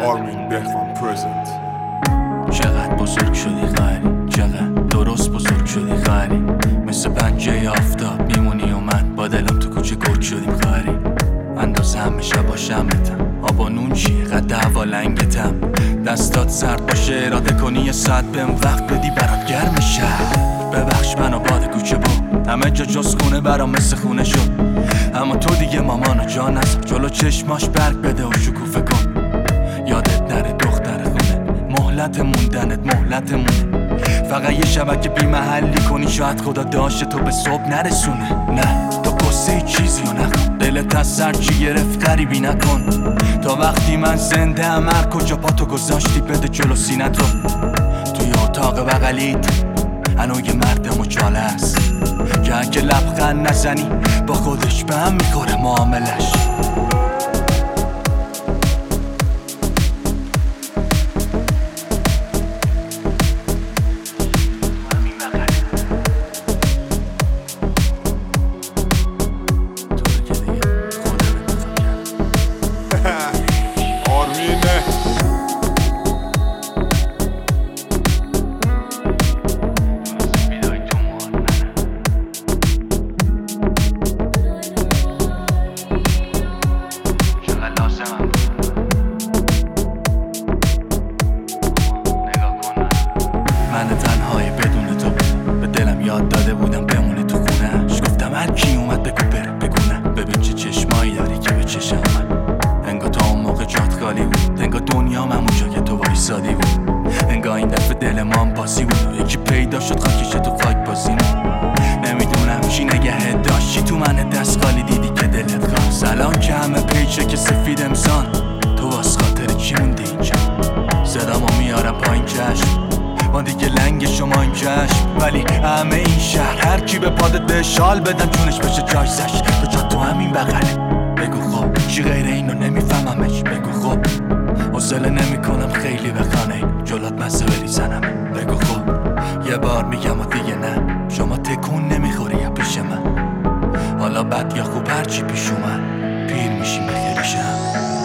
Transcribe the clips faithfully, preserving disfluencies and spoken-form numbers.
آرمین بهوان پرزنت. چقدر بزرگ شدی خیلی، چقدر درست بزرگ شدی خیلی، مثل پنجه آفتاب میمونی و من با دلم تو کوچه گرگ شدیم خیلی. اندازه همیشه باشمتم، آب و نون چیه قد هوا لنگتم، دستات سرد باشه اراده کنی یه ساعت بهم وقت بدی برات گرم شهر. ببخش منو باد کوچه با همه جا جز خونه برام مثل خونه شد، اما تو دیگه مامانو جا نذار جلو چشماش برگ بده و شکوفه کن. یادت نره دختر خونه، مهلت موندنت مهلت مونه، فقط یه شبکه بی محلی کنی شاید خدا داشته تو به صبح نرسونه. نه تو قصه چیزی رو نکن، دلت از سر چی گرفت غریبی نکن، تا وقتی من زنده ام هر کجا پا تو گذاشتی بده جلو سینت رو. توی اتاق بغلیت هنو یه مرد مچاله است که اگه لبخند نزنی با خودش به هم میخوره معاملش. من تنهای بدون تو به دلم یاد داده بودم بمونه تو خونهش، گفتم هر کی اومد بگو بره بگونه، ببین چه چشمایی داری که به چشم من. انگار تا اون موقع جات خالی بود، انگار دنیام همون جا که تو وایسادی بود، انگار این دفعه دل ما هم بازی بود، یکی پیدا شد خاکیش تو خاک بازیمون. نمیدونم چی نگهت داشت، چی تو من دست خالی دیدی که دلت خواست. الان که همه پیچه که سفید امسان، تو واس خاطر چی موندی اینجا؟ صدامو میارم پایین چشم، ما دیگه لنگ شما این چشم، ولی همه این شهر هر کی به پادت به شال بدن جونش بشه جایزش. تو جا تو همین بغله، بگو خب چی غیر اینو نمیفهممش، بگو خب حوصله نمیکنم خیلی به خانه جلات مزه بریزنم، بگو خب یه بار میگم و دیگه نه، شما تکون نمیخوری یا پیش من، حالا بد یا خوب هرچی پیش اومد پیر میشیم بخیری شم.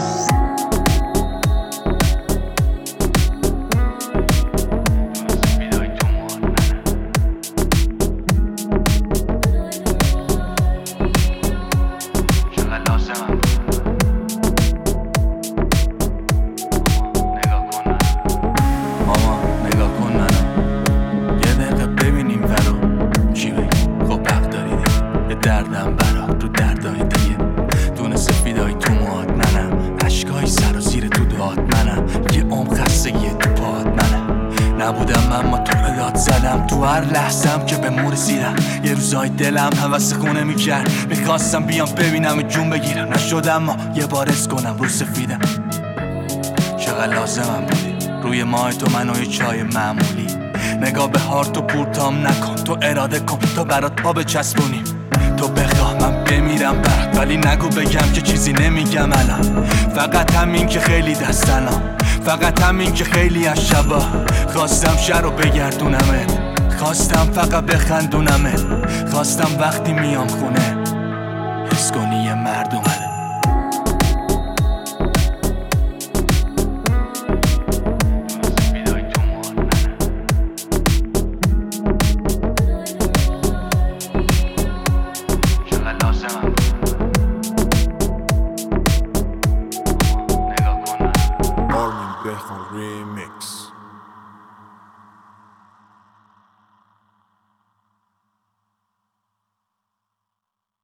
دردم برات رو دردای دیگه، دونه سفیدای تو موهات منم، عشقای سر و زیر تو دعات منم، یه عمر خستگی تو پاهات منم. نبودم اما تو رو داد زدم، تو هر لحظم که به مور رسیدم یه روزای دلم هوس خونه میکرد، میخواستم بیام ببینم جون بگیرم، نشدم اما یه بار اس کنم رو سفیدم. چقدر لازمم بودی روی ماه تو منو یه چای معمولی، نگاه به هارت و پورتام نکن، تو اراده کن تا برات پا بچسبونیم، تو بخواه من بمیرم برات، ولی نگو بگم که چیزی نمیگم الان، فقط همین که خیلی دستنم، فقط همین که خیلی از شبا خواستم شهر رو بگردونمت، خواستم فقط بخندونمت، خواستم وقتی میام خونه حس کنی یه مرد اومده.